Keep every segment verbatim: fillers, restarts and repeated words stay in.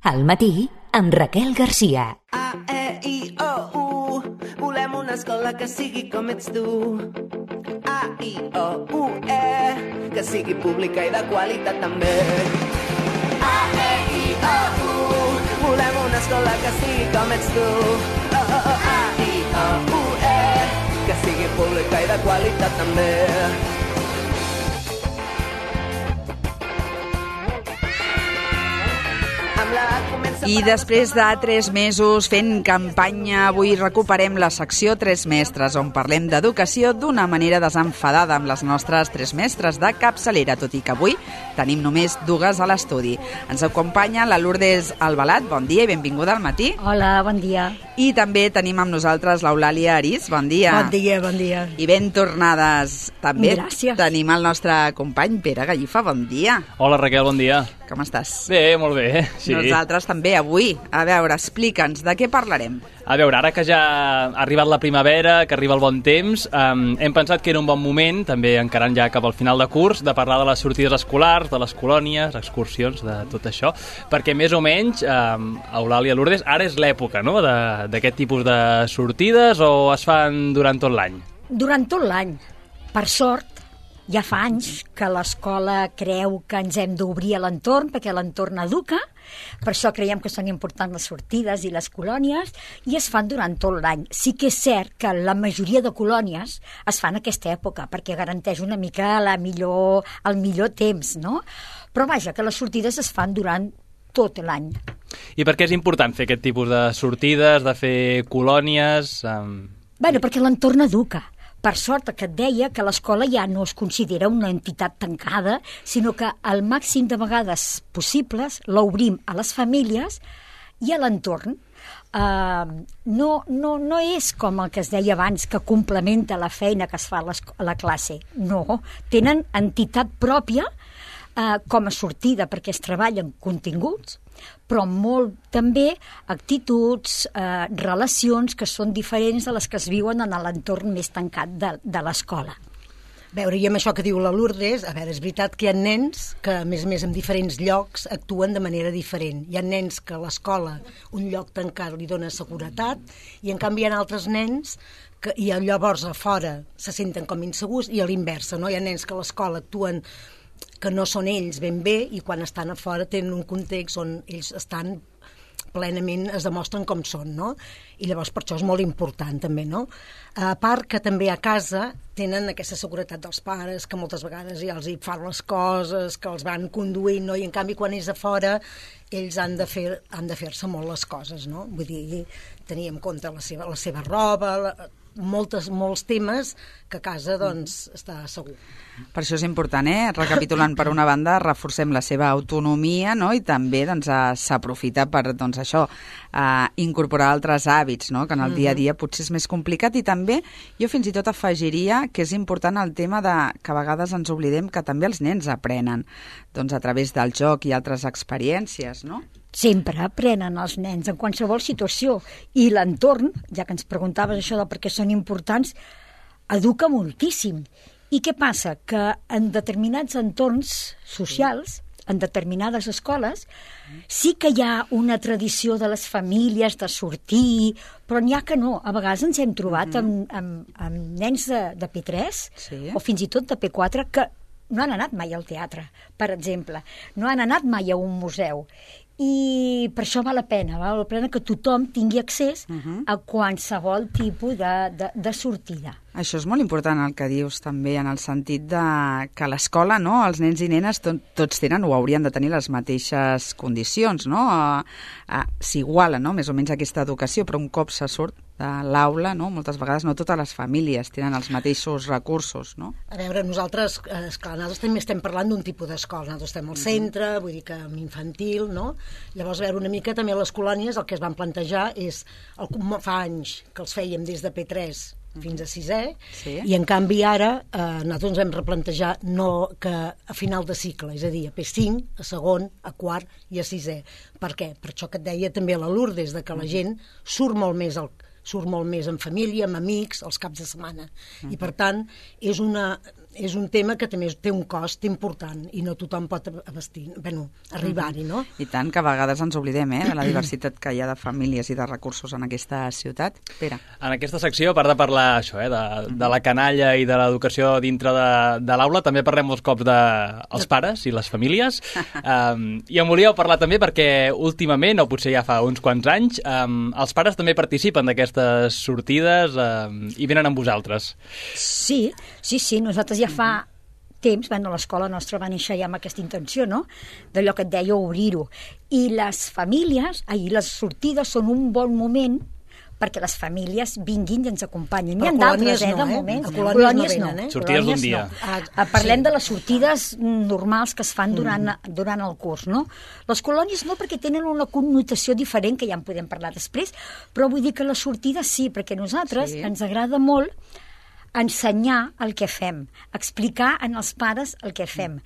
Al matí, amb Raquel Garcia. A, E, I, O, U. Volem una escola que sigui com ets tu. A, I, O, U, E. Que sigui pública i de qualitat també. A, E, I, O, U. Volem una escola que sigui com ets tu. Oh, oh, oh. A, I, O, U, E. Que sigui pública i de qualitat també. I després de tres mesos fent campanya, avui recuperem la secció Tres Mestres, on parlem d'educació d'una manera desenfadada amb les nostres tres mestres de capçalera, tot i que avui tenim només dues a l'estudi. Ens acompanya la Lourdes Albalat, bon dia i benvinguda al matí. Hola, bon dia. I també tenim amb nosaltres l'Eulàlia Arís, bon dia. Bon dia, bon dia. I ben tornades també. Gràcies. Tenim el nostre company Pere Gallifa, bon dia. Hola Raquel, bon dia. Com estàs? Bé, molt bé. Sí. Nosaltres també avui. A veure, explica'ns, de què parlarem? A veure, ara que ja ha arribat la primavera, que arriba el bon temps, um, hem pensat que era un bon moment, també encarant ja cap al final de curs, de parlar de les sortides escolars, de les colònies, excursions, de tot això, perquè més o menys, um, Eulàlia, Lourdes, ara és l'època, no?, d'aquest tipus de sortides, o es fan durant tot l'any? Durant tot l'any. Per sort, ja fa anys que l'escola creu que ens hem d'obrir a l'entorn, perquè l'entorn educa, per això creiem que són importants les sortides i les colònies, i es fan durant tot l'any. Sí que és cert que la majoria de colònies es fan en aquesta època, perquè garanteix una mica la millor, el millor temps, no? Però vaja, que les sortides es fan durant tot l'any. I per què és important fer aquest tipus de sortides, de fer colònies? Um... Bueno, perquè l'entorn educa. Per sort, que et deia que l'escola ja no es considera una entitat tancada, sinó que al màxim de vegades possibles l'obrim a les famílies i a l'entorn. Uh, no, no, no és com el que es deia abans, que complementa la feina que es fa a, a la classe. No, tenen entitat pròpia uh, com a sortida, perquè es treballen continguts, però molt també actituds, eh, relacions que són diferents de les que es viuen en l'entorn més tancat de, de l'escola. A veure, i amb això que diu la Lourdes, a veure, és veritat que hi ha nens que, a més a més, en diferents llocs actuen de manera diferent. Hi ha nens que a l'escola, un lloc tancat, li dona seguretat, i en canvi hi ha altres nens que i llavors a fora se senten com insegurs, i a l'inversa, no? Hi ha nens que a l'escola actuen que no són ells ben bé, i quan estan a fora tenen un context on ells estan plenament, es demostren com són, no? I llavors per això és molt important també, no? A part que també a casa tenen aquesta seguretat dels pares, que moltes vegades ja els hi fan les coses, que els van conduint, no? I en canvi quan és a fora ells han de fer, han de fer-se molt les coses, no? Vull dir, tenir en compte la seva, la seva roba, la, moltes, molts temes que a casa, doncs, està segur. Per això és important, eh? Recapitulant, per una banda, reforcem la seva autonomia, no? I també doncs, s'aprofita per doncs, això, eh, incorporar altres hàbits, no? Que en el dia a dia potser és més complicat. I també jo fins i tot afegiria que és important el tema de que a vegades ens oblidem que també els nens aprenen doncs, a través del joc i altres experiències, no? Sempre aprenen els nens en qualsevol situació, i l'entorn, ja que ens preguntaves això de per què són importants, educa moltíssim. I què passa? Que en determinats entorns socials, en determinades escoles, sí que hi ha una tradició de les famílies de sortir, però n'hi ha que no. A vegades ens hem trobat amb, amb, amb nens de, de P tres, sí, o fins i tot de P quatre, que no han anat mai al teatre, per exemple. No han anat mai a un museu. I per això val la pena, val la pena que tothom tingui accés uh-huh. a qualsevol tipus de, de, de sortida. Això és molt important el que dius també, en el sentit de que a l'escola, no, els nens i nenes tot, tots tenen o haurien de tenir les mateixes condicions, no? S'iguala, no?, més o menys aquesta educació, però un cop se surt de l'aula, no?, moltes vegades no totes les famílies tenen els mateixos recursos, no? A veure, nosaltres, esclar, nosaltres també estem parlant d'un tipus d'escola, nosaltres estem al centre, vull dir que amb infantil, no? Llavors, a veure, una mica també a les colònies el que es van plantejar és, el, fa anys que els fèiem des de P tres fins a sisè, sí. I en canvi ara eh, nosaltres ens vam replantejar no, que a final de cicle, és a dir, a P cinc, a segon, a quart i a sisè. Per què? Per això que et deia també la Lourdes, de que la gent surt molt més al surt molt més en família, amb amics, els caps de setmana. Uh-huh. I per tant, és una, és un tema que també té un cost important i no tothom pot abastir, bueno, arribar-hi, no? I tant, que a vegades ens oblidem, eh, de la diversitat que hi ha de famílies i de recursos en aquesta ciutat. Pere. En aquesta secció, a part de parlar això, eh, de, de la canalla i de l'educació dintre de, de l'aula, també parlem molts cops dels de, pares i les famílies. Um, I en volíeu parlar també perquè últimament, o potser ja fa uns quants anys, um, els pares també participen d'aquestes sortides um, i venen amb vosaltres. Sí, sí, sí, nosaltres ja fa temps, bueno, l'escola nostra va néixer ja amb aquesta intenció, no?, d'allò que et deia obrir-ho. I les famílies, ahir les sortides són un bon moment perquè les famílies vinguin i ens acompanyin. N'hi ha d'altres, eh, de moment. A colònies no. Eh? Sortides d'un dia. No. Ah, parlem sí. de les sortides normals que es fan durant, mm. durant el curs, no? Les colònies no, perquè tenen una connotació diferent, que ja en podem parlar després, però vull dir que les sortides sí, perquè a nosaltres sí. ens agrada molt ensenyar el que fem, explicar en els pares el que fem.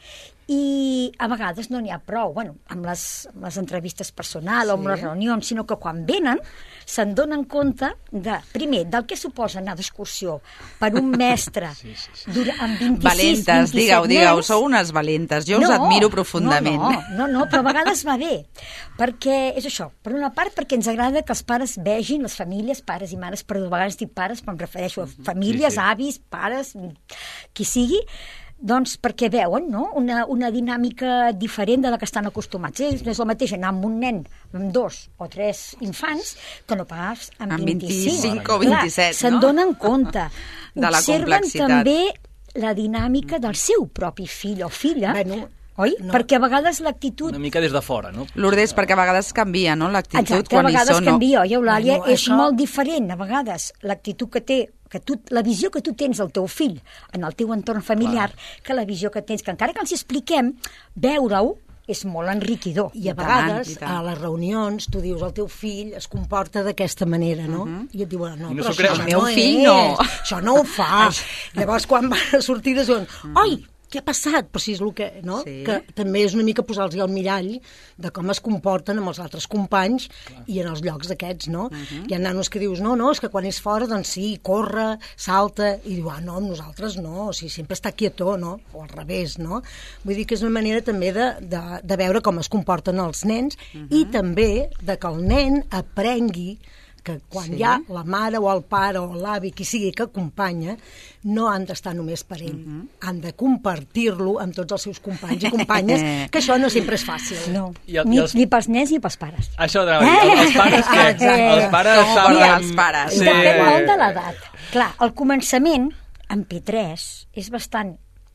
I a vegades no n'hi ha prou, bueno, amb les, amb les entrevistes personals sí. o amb les reunions, sinó que quan venen se'n donen compte, de, primer, del que suposa anar d'excursió per un mestre sí, sí, sí. Durant, amb vint-i-sis, valentes, digueu, digueu, sou unes valentes, jo no, us admiro profundament. No, no, no, no, però a vegades va bé, perquè és això, per una part perquè ens agrada que els pares vegin, les famílies, pares i mares, però a vegades dic pares, però em refereixo a famílies, sí, sí. avis, pares, qui sigui, doncs perquè veuen, no?, una, una dinàmica diferent de la que estan acostumats. Ells no és el mateix anar amb un nen, amb dos o tres infants, que no pas amb, amb vint-i-cinc. vint-i-cinc o vint-i-set, Clar, se'n no? donen compte. De la Observen complexitat. també la dinàmica del seu propi fill o filla, Bueno, oi? no. Perquè a vegades l'actitud... Una mica des de fora, no? Lourdes, perquè a vegades canvia, no?, l'actitud Exacte, quan a vegades hi són. canvia, oi, Eulàlia? Bueno, és això- molt diferent, a vegades, l'actitud que té, que tu, la visió que tu tens del teu fill en el teu entorn familiar, Clar. que la visió que tens, que encara que els expliquem, veure-ho és molt enriquidor. I a I tant, vegades, i tant. a les reunions, tu dius, el teu fill es comporta d'aquesta manera, no? Uh -huh. I et diuen, no, I no però s'ho creu. això El meu no fill és, no. Això no ho fa. Llavors, quan van a sortides, diuen, oi, què ha passat? Però si és el que, no? Sí. Que també és una mica posar-los al mirall de com es comporten amb els altres companys Clar. i en els llocs aquests, no? Uh -huh. Hi ha nanos que dius, no, no, és que quan és fora, doncs sí, corre, salta, i diu, ah, no, amb nosaltres no, o sigui, sempre està quietó, no? O al revés, no? Vull dir que és una manera també de, de, de veure com es comporten els nens uh -huh. i també de que el nen aprengui que quan sí. hi ha la mare o el pare o l'avi, qui sigui que acompanya, no han d'estar només per ell. Uh -huh. Han de compartir-lo amb tots els seus companys i companyes, que això no sempre és fàcil. No, I el- ni, i els- ni pels nens ni pels pares. Això de els pares, què? Exacte. Els pares Com saben... volen els pares. Sí. Depèn molt de l'edat. Clar, al començament, en P tres, és bastant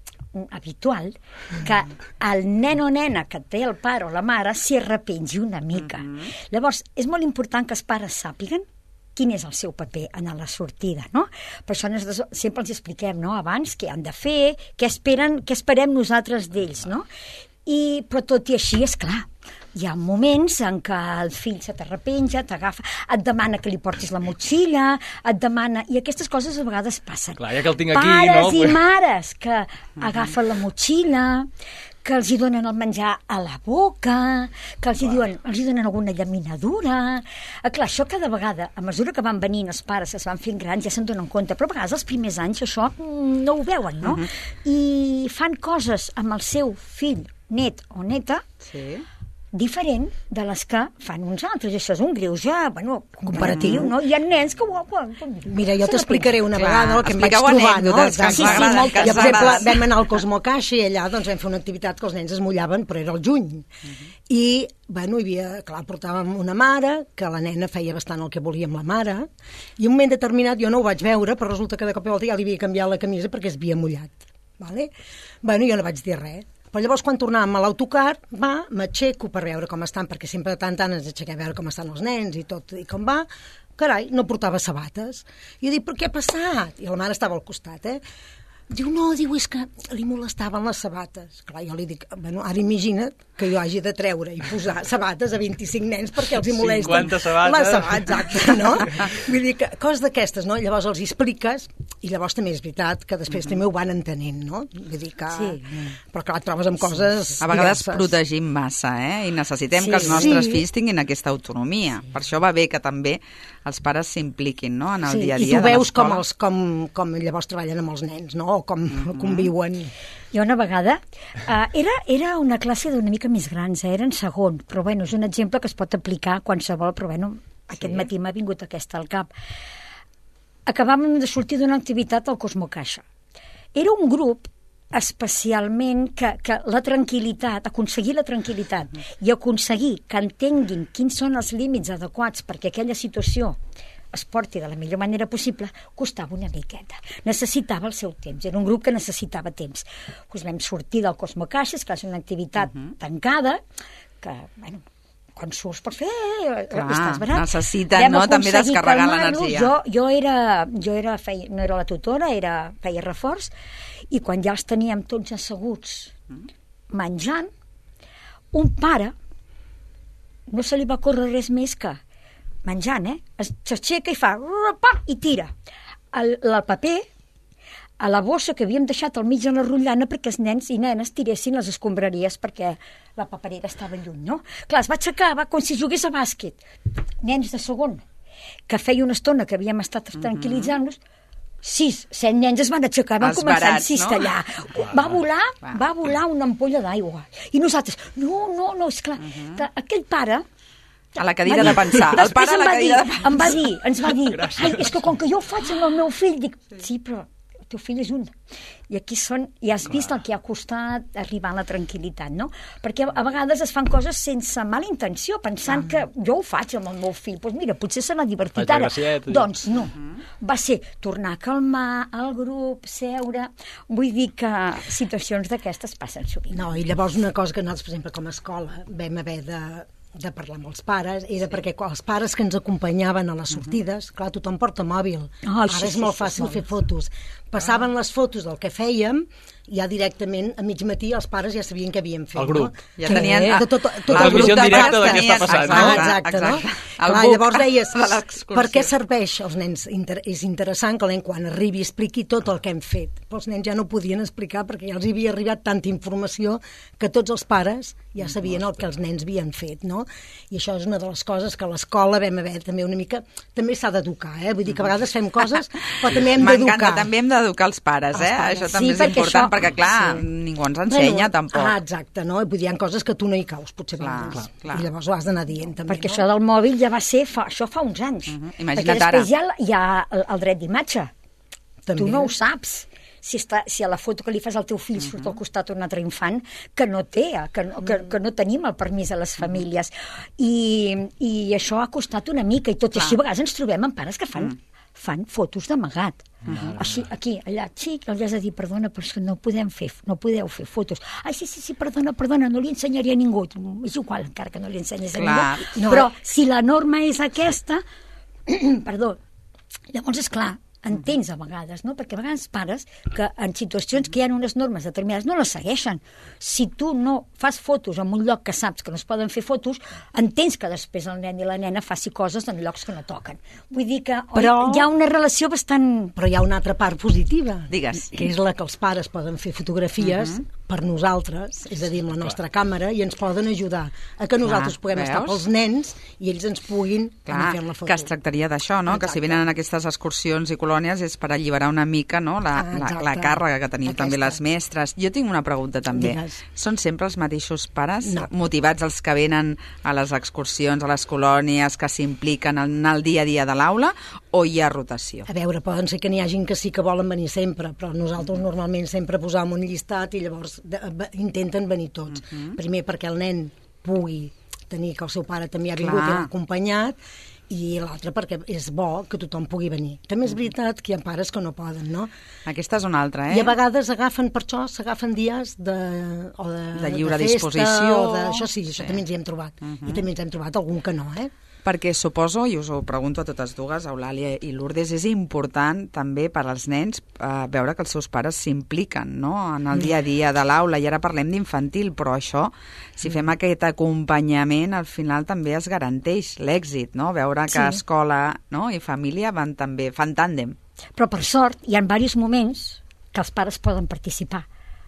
habitual que el nen o nena que té el pare o la mare s'hi arrepengi una mica. Uh -huh. Llavors, és molt important que els pares sàpiguen quin és el seu paper en la sortida, no? Per això nosaltres sempre els expliquem, no?, abans què han de fer, què esperen, què esperem nosaltres d'ells, no? I, però tot i així, és clar, hi ha moments en què el fill se t'arrepenja, t'agafa, et demana que li portis la motxilla, et demana... I aquestes coses a vegades passen. Clar, ja que el tinc aquí, Pares no? i mares que uh-huh. agafen la motxilla, que els hi donen el menjar a la boca, que els hi, diuen, els hi donen alguna llaminadura... Ah, clar, això cada vegada, a mesura que van venint els pares, es van fent grans, ja se'n donen compte, però a vegades els primers anys això mm, no ho veuen, no? Uh-huh. I fan coses amb el seu fill, net o neta, Sí. diferent de les que fan uns altres. Això és un greuge, bueno, comparatiu, no? Hi ha nens que... Ho, ho, Mira, jo t'explicaré una Clar, vegada el que em vaig expliqueu trobar, no? anècdotes, que ens Sí, sí, agraden, molt. que ens Jo, per exemple, agraden. vam anar al Cosmocaixa i allà doncs, vam fer una activitat que els nens es mullaven, però era el juny. Uh -huh. I, bueno, hi havia, clar, portàvem una mare, que la nena feia bastant el que volia amb la mare, i en un moment determinat jo no ho vaig veure, però resulta que de cop i volta ja li havia canviat la camisa perquè es havia mullat. Vale? Bueno, jo no vaig dir res. Però llavors, quan tornàvem a l'autocar, va, m'aixeco per veure com estan, perquè sempre de tant en tant ens aixequem a veure com estan els nens i tot, i com va. Carai, no portava sabates. I jo dic, però què ha passat? I la mare estava al costat, eh? Diu, no, diu, és que li molestaven les sabates. Clar, jo li dic, bueno, ara imagina't que jo hagi de treure i posar sabates a vint-i-cinc nens perquè els hi molesten. cinquanta sabates. Les sabates, exacte, no? Vull dir que coses d'aquestes, no? Llavors els hi expliques i llavors també és veritat que després mm -hmm. també ho van entenent, no? Vull dir que... Sí. Però clar, et trobes amb coses sí. A vegades diverses. protegim massa, eh? I necessitem Sí, que els nostres sí. fills tinguin aquesta autonomia. Sí. Per això va bé que també els pares s'impliquin, no?, en el Sí, dia a i dia tu de veus com, l'escola. els, com, com llavors treballen amb els nens, no? O com mm-hmm. conviuen. Jo una vegada, uh, era, era una classe d'una mica més grans, eh? Era en segon, però bueno, és un exemple que es pot aplicar a qualsevol, però bueno, aquest Sí. matí m'ha vingut aquesta al cap. Acabàvem de sortir d'una activitat al Cosmo Caixa. Era un grup especialment que, que la tranquil·litat, aconseguir la tranquil·litat i aconseguir que entenguin quins són els límits adequats perquè aquella situació es porti de la millor manera possible, costava una miqueta. Necessitava el seu temps. Era un grup que necessitava temps. Pues vam sortir del Cosmo Caixes, que és una activitat uh-huh. tancada, que, bueno, quan surts pots fer... Eh, Clar, estàs barat. necessiten, Vam no?, també aconseguir descarregar calmar-los. l'energia. Jo, jo, era, jo era, feia, no era la tutora, era, feia reforç, i quan ja els teníem tots asseguts menjant, un pare no se li va córrer res més que menjant, eh? S'aixeca i fa pam, i tira el, el paper a la bossa que havíem deixat al mig de la rotllana perquè els nens i nenes tiressin les escombraries perquè la paperera estava lluny, no? Clar, es va aixecar, va com si jugués a bàsquet. Nens de segon, que feia una estona que havíem estat tranquil·litzant-los, sis, set nens es van aixecar, van Els començar barats, a cistellar. no? Va volar, Clar. va volar una ampolla d'aigua. I nosaltres, no, no, no, esclar, uh-huh. que aquell pare... A la cadira va de pensar. El Després pare a em la va cadira dir, de pensar. em va dir, ens va dir, ai, és que com que jo ho faig amb el meu fill, dic, sí, però el teu fill és un. I aquí són, i has vist el que ha costat arribar a la tranquil·litat, no? Perquè a vegades es fan coses sense mala intenció, pensant que jo ho faig amb el meu fill, doncs mira, potser se n'ha divertit Faig ara. gracieta. Doncs no. Va ser tornar a calmar el grup, seure... Vull dir que situacions d'aquestes passen sovint. No, i llavors una cosa que nosaltres, per exemple, com a escola vam haver de, de parlar amb els pares era sí. perquè els pares que ens acompanyaven a les sortides, uh-huh. clar, tothom porta mòbil, Ah, ara sí, és sí, molt sí, fàcil sí, fer fotos. Passaven ah. les fotos del que fèiem, ja directament a mig matí els pares ja sabien què havíem fet. El grup. No? Ja Que- tenien de tot, tot la el grup transmissió en de directe pares de què està tenien- passant, Ah, no? exacte, no? Exacte. El Clar, book llavors deies, de l'excursió. per què serveix als nens? Inter és interessant que el nen quan arribi expliqui tot el que hem fet. Però els nens ja no podien explicar perquè ja els havia arribat tanta informació que tots els pares ja sabien el que els nens havien fet, no? I això és una de les coses que a l'escola vam haver també una mica... També s'ha d'educar, eh? Vull dir que a vegades fem coses, però també hem M'encanta, d'educar. també hem d'educar els pares, eh? Els pares. Això també Sí, és perquè important, això- perquè, clar, sí. ningú ens ensenya, Bueno, tampoc. Ah, exacte, no? Vull dir, hi ha coses que tu no hi caus, potser. Clar, Clar, clar. I llavors ho has d'anar dient, també, Perquè no? això del mòbil ja va ser, fa, això fa uns anys. Mhm. Perquè Imagina't després ara. hi ha, hi ha el, el dret d'imatge. També. Tu no ho saps. Si, està, si a la foto que li fas al teu fill Mhm. surt al costat un altre infant que no té, que no, que, que no tenim el permís a Mhm. les famílies. I, i això ha costat una mica, i tot i Clar. així a vegades ens trobem amb pares que fan, Mm. fan fotos d'amagat. Uh-huh. Així, aquí, allà, xic, els has de dir, perdona, però és que no podem fer, no podeu fer fotos. Ai, sí, sí, sí, perdona, perdona, no li ensenyaré a ningú. És igual, encara que no li ensenyes a Clar. ningú. No. Però si la norma és aquesta, perdó, llavors, és clar, entens a vegades, no? Perquè a vegades pares que en situacions que hi ha unes normes determinades no les segueixen. Si tu no fas fotos en un lloc que saps que no es poden fer fotos, entens que després el nen i la nena faci coses en llocs que no toquen. Vull dir que Però- oi, hi ha una relació bastant... Però hi ha una altra part positiva, Digues. que és la que els pares poden fer fotografies uh-huh. per nosaltres, és a dir, amb la nostra càmera, i ens poden ajudar a que nosaltres Clar, puguem veus? estar pels nens i ells ens puguin anar Clar, fent la foto. que es tractaria d'això, no? Que si Exacte. venen en aquestes excursions i colònies és per alliberar una mica, no?, la, Ah, la, exacte. la càrrega que tenim Aquesta. també les mestres. Jo tinc una pregunta també. Digues. Són sempre els mateixos pares No. motivats els que venen a les excursions, a les colònies, que s'impliquen en el dia a dia de l'aula, o hi ha rotació? A veure, poden ser que n'hi hagin que sí que volen venir sempre, però nosaltres normalment sempre posam un llistat i llavors de, de, intenten venir tots. Uh-huh. Primer perquè el nen pugui tenir que el seu pare també ha vingut Clar. i l'ha acompanyat, i l'altre perquè és bo que tothom pugui venir. També és veritat que hi ha pares que no poden, no? Aquesta és una altra, eh? I a vegades agafen, per això, s'agafen dies de, o de, De lliure de festa, disposició. o de, això sí, això Sí. també ens hi hem trobat. Uh-huh. I també ens hem trobat algun que no, eh? Perquè suposo, i us ho pregunto a totes dues, Eulàlia i Lourdes, és important també per als nens eh, veure que els seus pares s'impliquen, no?, en el dia a dia de l'aula. I ara parlem d'infantil, però això, si fem aquest acompanyament, al final també es garanteix l'èxit, no?, veure que Sí. escola, no?, i família van també, fan tàndem. Però per sort hi ha diversos moments que els pares poden participar.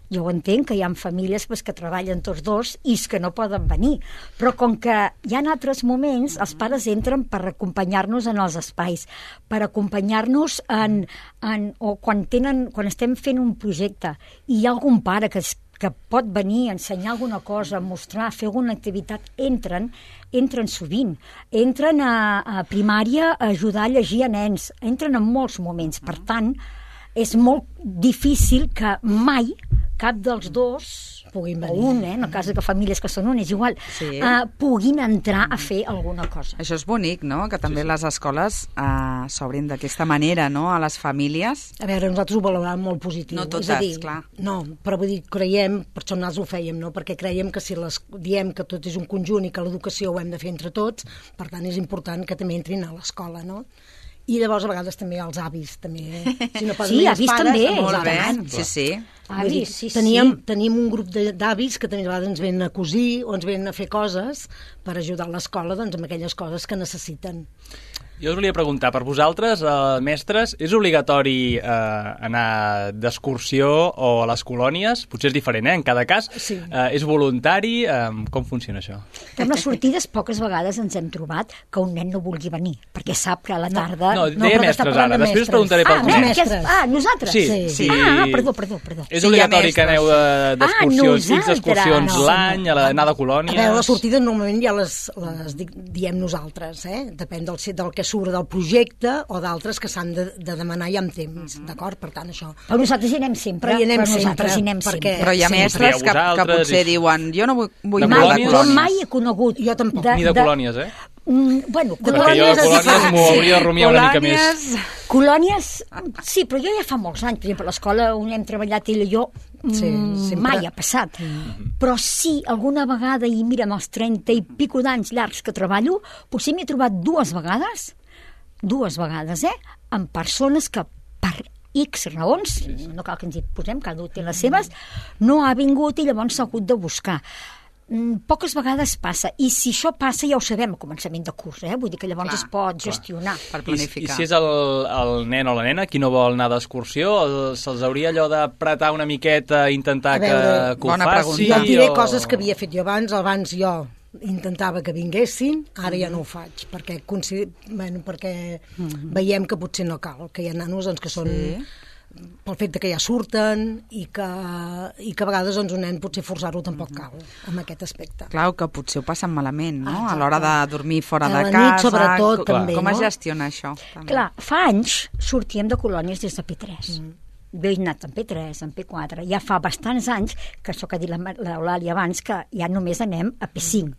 Jo ho entenc, que hi ha famílies pues, que treballen tots dos i és que no poden venir. Però com que hi ha altres moments, els pares entren per acompanyar-nos en els espais, per acompanyar-nos en, en, o quan, tenen, quan estem fent un projecte i hi ha algun pare que, que pot venir a ensenyar alguna cosa, mostrar, fer alguna activitat, entren, entren sovint. Entren a, a primària a ajudar a llegir a nens. Entren en molts moments. Per tant, és molt difícil que mai cap dels dos, puguin o venir. un, eh, en el cas de que famílies que són un, és igual, Sí. uh, puguin entrar a fer alguna cosa. Això és bonic, no?, que també sí, sí. les escoles uh, s'obrin d'aquesta manera, no?, a les famílies. A veure, nosaltres ho valoràvem molt positiu. No totes, és a dir, clar. No, però vull dir, creiem, per això nosaltres ho fèiem, no? Perquè creiem que si les, diem que tot és un conjunt i que l'educació ho hem de fer entre tots, per tant és important que també entrin a l'escola, no? I llavors a vegades també els avis, també. Si no poden Sí, venir els avis pares, també. els Molt avis. bé, sí, sí. Vull dir, Avis, sí, teníem, sí. tenim un grup de- d'avis que també a vegades ens venen a cosir o ens venen a fer coses per ajudar l'escola doncs, amb aquelles coses que necessiten. Jo us volia preguntar, per vosaltres, eh, mestres, és obligatori eh, anar d'excursió o a les colònies? Potser és diferent, eh? En cada cas. Sí. Eh, és voluntari? Eh, com funciona això? En les sortides poques vegades ens hem trobat que un nen no vulgui venir, perquè sap que a la tarda... No, no, deia però està mestres parlant ara. de Després us mestres. preguntaré Ah, pels no, nens. que és, mestres. ah, nosaltres? Sí, Sí. sí. Ah, perdó, perdó, perdó. És Sí, hi ha obligatori que mestres. aneu de- d'excursions, Ah, X excursions nosaltres. l'any, a l'anar de A colònies... veure, les sortides normalment ja les, les di- diem nosaltres, eh? Depèn del, del que surt del projecte o d'altres que s'han de, de demanar ja amb temps, d'acord? Per tant, això... Però nosaltres hi anem sempre. Però hi anem nosaltres sempre, hi anem perquè- sempre. Però hi ha Sí, mestres trieu que, que vosaltres potser i- diuen jo no vull, vull De anar Mai, de colònies? jo colònies. mai he conegut... Jo tampoc. Ni de colònies, eh? Mm, bueno, De Perquè jo colònies de és colònies diferent. m'ho hauria de rumiar una mica més. Colònies... Colònies, sí, però jo ja fa molts anys, per exemple, a l'escola on hem treballat ell i jo, Sí, mm, sempre. mai ha passat. Però sí, alguna vegada, i mira, amb els trenta i pico d'anys llargs que treballo, potser m'he trobat dues vegades, dues vegades, eh?, amb persones que per X raons, no cal que ens hi posem, cada un té les seves, no ha vingut i llavors s'ha hagut de buscar. Mm, poques vegades passa, i si això passa ja ho sabem a començament de curs, eh? Vull dir que llavors Clar, es pot gestionar. Per I, I planificar. si és el, el nen o la nena qui no vol anar d'excursió, el- se'ls hauria allò d'apretar una miqueta i intentar A veure, que, que ho bona faci? pregunta. Jo et diré o... coses que havia fet jo abans, abans jo intentava que vinguessin, ara ja no ho faig, perquè, consider... bueno, perquè veiem que potser no cal, que hi ha nanos doncs, que són... Sí. pel fet de que ja surten i que, i que a vegades doncs, un nen potser forçar-lo tampoc cal en aquest aspecte. Clar, que potser ho passen malament, no?, Ah, a l'hora de dormir fora A de la casa. nit, sobretot, com, també, Com no? es gestiona això? També? Clar, fa anys sortíem de colònies des de P tres. Mm. Jo he anat en P tres, en P quatre. Ja fa bastants anys, que això que ha dit la- l'Eulàlia abans, que ja només anem a P cinc.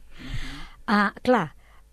Ah, clar,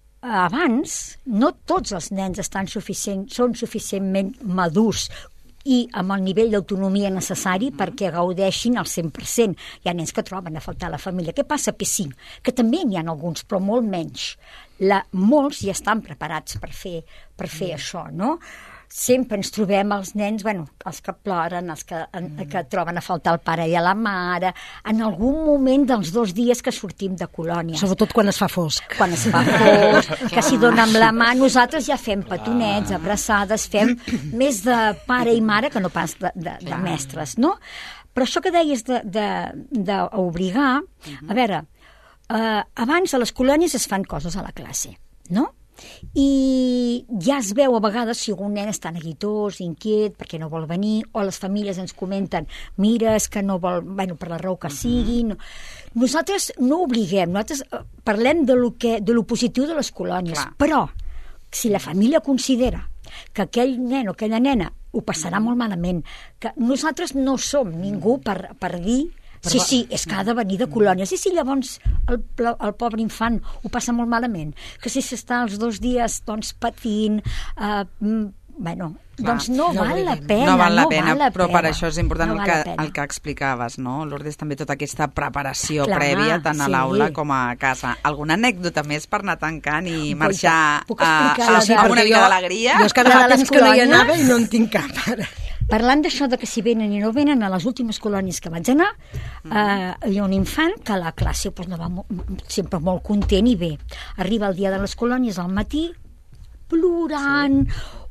abans no tots els nens estan suficient, són suficientment madurs i amb el nivell d'autonomia necessari perquè gaudeixin al cent per cent. Hi ha nens que troben a faltar la família. Què passa a P cinc? Que també n'hi ha alguns, però molt menys. La, molts ja estan preparats per fer, per fer mm. això, no? Sempre ens trobem els nens, bueno, els que ploren, els que, en, mm. que troben a faltar el pare i a la mare, en algun moment dels dos dies que sortim de colònies. Sobretot quan es fa fosc. Quan es fa fosc, que s'hi dona amb la mà. Nosaltres ja fem petonets, abraçades, fem més de pare i mare que no pas de, de, de mestres, no? Però això que deies d'obligar, a veure, eh, abans a les colònies es fan coses a la classe, no? I ja es veu a vegades si algun nen està neguitós, inquiet, perquè no vol venir, o les famílies ens comenten mira, és que no vol, bueno, per la raó que sigui. No. Nosaltres no obliguem, nosaltres eh, parlem de lo, que, de lo positiu de les colònies, Clar. però si la família considera que aquell nen o aquella nena ho passarà molt malament, que nosaltres no som ningú per, per dir sí, sí, és que ha de venir de colònia. Sí, sí, llavors el, el pobre infant ho passa molt malament. Que si s'està els dos dies doncs, patint, eh, bueno, Clar, doncs no, no val la obliguem. pena. No val la pena, val la però pena. per això és important no el, val la que, pena. el que explicaves, no? Lourdes, també tota aquesta preparació Clar, prèvia, tant a sí. l'aula com a casa. Alguna anècdota més per anar tancant i Puc- marxar puc a, explicar a, la de- amb una perquè mica jo- d'alegria? Jo és que La fa de les temps que no hi colònies? anava i no en tinc cap ara. Parlant d'això de que si venen i no venen, a les últimes colònies que vaig anar, eh, hi ha un infant que a la classe doncs, no va mo sempre molt content i bé. Arriba el dia de les colònies al matí, plorant, sí.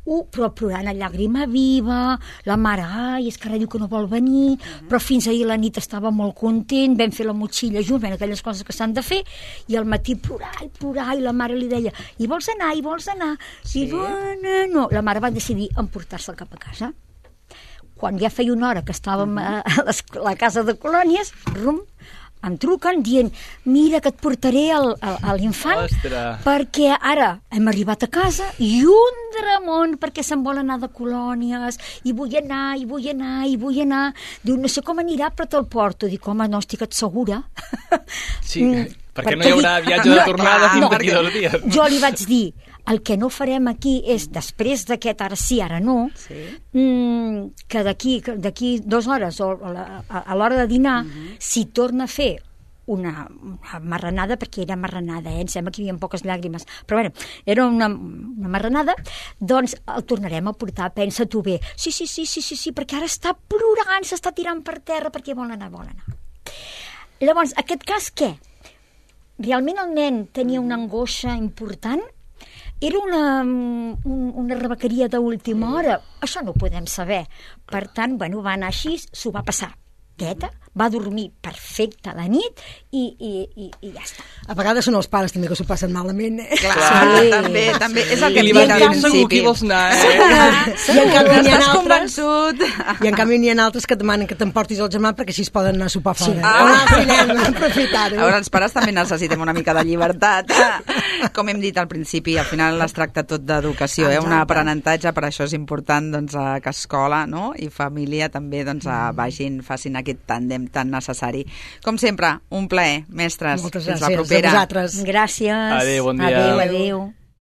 Uh, però plorant a llàgrima viva, la mare, ai, és que ara diu que no vol venir, però fins ahir la nit estava molt content, vam fer la motxilla junts, ben aquelles coses que s'han de fer, i al matí plorar i plorar, i la mare li deia, i vols anar, i vols anar? Sí. I no, no, la mare va decidir emportar-se'l cap a casa. Quan ja feia una hora que estàvem a la casa de colònies, rum, em truquen dient, mira que et portaré el, el, a l'infant Ostres. perquè ara hem arribat a casa i un dramón perquè se'n vol anar de colònies i vull anar, i vull anar, i vull anar. Diu, no sé com anirà, però te'l porto. Dic, home, no estic et segura. Sí, perquè no hi haurà viatge de tornada fins d'aquí dos dies. Jo li vaig dir, el que no farem aquí és, després d'aquest ara sí, ara no, sí. mmm, que d'aquí d'aquí dues hores o a la- a l'hora de dinar, uh-huh. si torna a fer una, una marranada, perquè era marranada, eh? Em sembla que hi havia poques llàgrimes, però bueno, era una, una marranada, doncs el tornarem a portar, pensa tu bé. Sí, sí, sí, sí, sí, sí, perquè ara està plorant, s'està tirant per terra perquè vol anar, vol anar. Llavors, aquest cas, què? Realment el nen tenia una angoixa important? Era una, un, una rebequeria d'última hora? Això no ho podem saber. Per tant, bueno, va anar així, s'ho va passar quieta, va dormir perfecte la nit i, i, i, i ja està. A vegades són els pares també que s'ho passen malament, eh? Clar, Sí. també, també. És el I que li et vas dic al dir, segur principi. qui vols anar, eh? I en canvi n'hi ha Estàs altres... convençut? I en canvi n'hi ha altres que et demanen que t'emportis el germà perquè així es poden anar a sopar fora. Ah. O anar al cinema, aprofitar-ho. A veure, els pares també necessitem una mica de llibertat. Com hem dit al principi, al final es tracta tot d'educació, eh? Un aprenentatge, per això és important doncs, eh, que escola, no? I família també doncs, eh, vagin, facin aquest tàndem tan necessari. Com sempre, un plaer, mestres. Moltes Fins gràcies la propera. a vosaltres. Gràcies. Adéu, bon dia. Adéu, adéu.